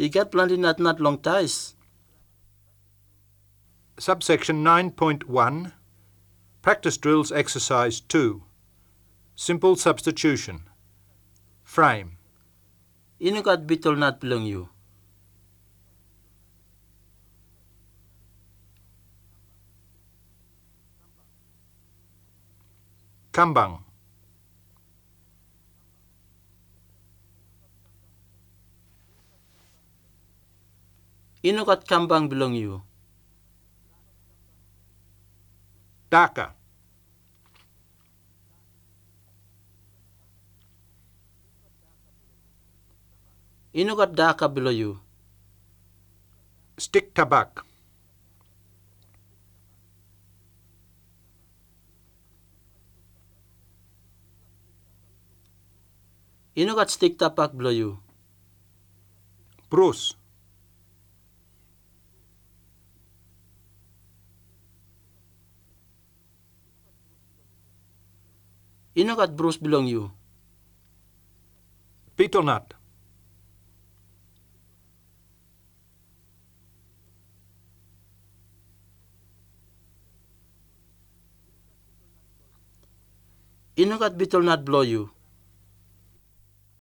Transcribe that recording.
Igat planting not long ties. Subsection 9.1 Practice Drills Exercise 2 Simple Substitution Frame Inugat bitol not belong you. Kambang Inugat kambang belong you. Daka Inugat daka below you. Stick tabak Inugat stick tapak below you. Bruce Inugat Bruce belong you. Beetle nut Inugat bitol not below you.